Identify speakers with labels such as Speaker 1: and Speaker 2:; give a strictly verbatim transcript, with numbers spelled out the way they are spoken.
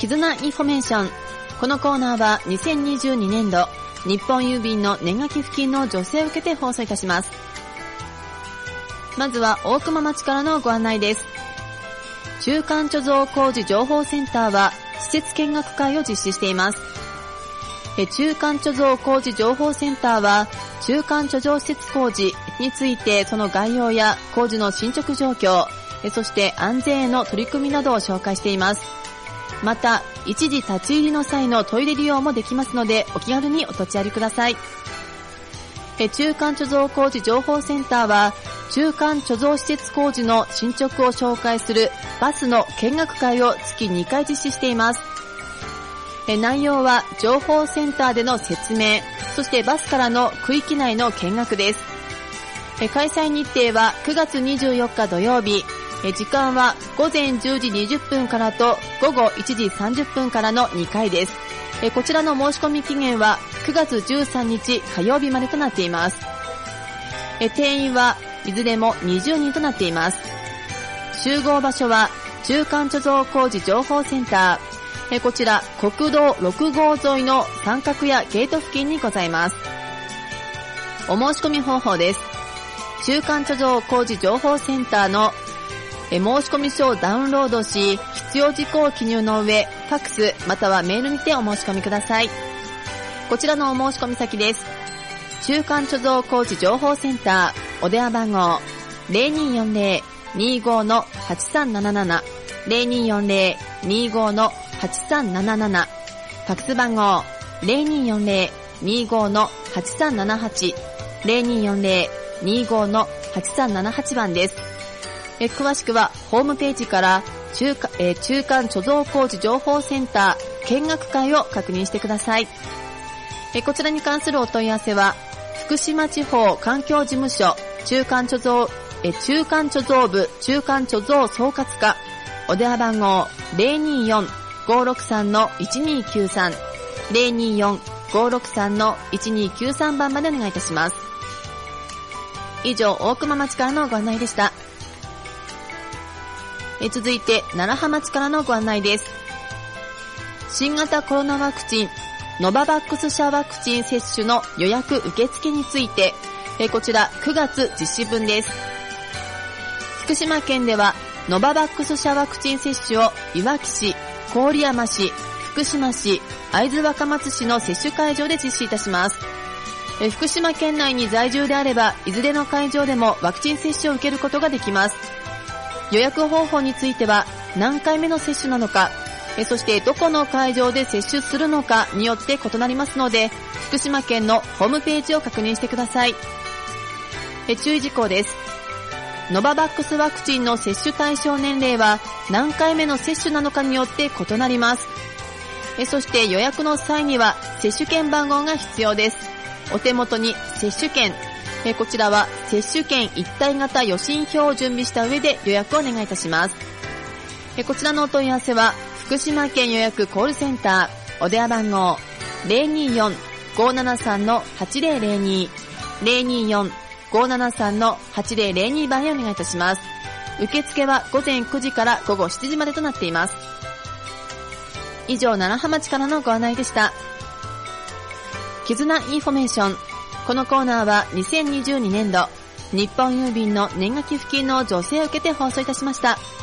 Speaker 1: 絆インフォメーション。このコーナーはにせんにじゅうにねんど日本郵便の年賀寄付金の助成を受けて放送いたします。まずは大熊町からのご案内です。中間貯蔵工事情報センターは施設見学会を実施しています。中間貯蔵工事情報センターは中間貯蔵施設工事についてその概要や工事の進捗状況、そして安全への取り組みなどを紹介しています。また一時立ち入りの際のトイレ利用もできますのでお気軽にお立ち寄りください。中間貯蔵工事情報センターは中間貯蔵施設工事の進捗を紹介するバスの見学会を月にかい実施しています。内容は情報センターでの説明、そしてバスからの区域内の見学です。開催日程はくがつにじゅうよっか土曜日、時間はごぜんじゅうじにじゅっぷんからとごごいちじさんじゅっぷんからのにかいです。こちらの申し込み期限はくがつじゅうさんにち火曜日までとなっています。定員はいずれもにじゅうにんとなっています。集合場所は中間貯蔵工事情報センター、こちら国道ろくごう沿いの三角屋ゲート付近にございます。お申し込み方法です。中間貯蔵工事情報センターの申し込み書をダウンロードし、必要事項を記入の上、ファックスまたはメールにてお申し込みください。こちらのお申し込み先です。中間貯蔵工事情報センター、お電話番号 ゼロにーよんゼロ にーご はちさんなななな ゼロにーよんゼロ にーご はちさんなななな、ファックス番号 ゼロにーよんゼロ にーご はちさんななはち ゼロにーよんゼロ にーご はちさんななはち 番です。え詳しくはホームページから中間、えー、中間貯蔵工事情報センター見学会を確認してください。えこちらに関するお問い合わせは福島地方環境事務所中間貯蔵え中間貯蔵部中間貯蔵総括課、お電話番号 ゼロにーよん ごろくさん いちにーきゅうさん ゼロにーよん ごろくさん いちにーきゅうさん 番までお願いいたします。以上大熊町からのご案内でした。え続いて楢葉町からのご案内です。新型コロナワクチンノババックス社ワクチン接種の予約受付について、えこちらくがつ実施分です。福島県ではノババックス社ワクチン接種をいわき市、郡山市、福島市、会津若松市の接種会場で実施いたします。え福島県内に在住であればいずれの会場でもワクチン接種を受けることができます。予約方法については何回目の接種なのか、えそしてどこの会場で接種するのかによって異なりますので、福島県のホームページを確認してください。え注意事項です。ノババックスワクチンの接種対象年齢は何回目の接種なのかによって異なります。えそして予約の際には接種券番号が必要です。お手元に接種券、えこちらは接種券一体型予診票を準備した上で予約をお願いいたします。えこちらのお問い合わせは福島県予約コールセンター、お電話番号 ゼロにーよん ごーななさん はちぜろぜろに ゼロにーよん ごーななさん はちぜろぜろに 番へお願いいたします。受付は午前くじから午後しちじまでとなっています。以上楢葉町からのご案内でした。絆インフォメーション。このコーナーはにせんにじゅうにねんど日本郵便の年賀寄付金の助成を受けて放送いたしました。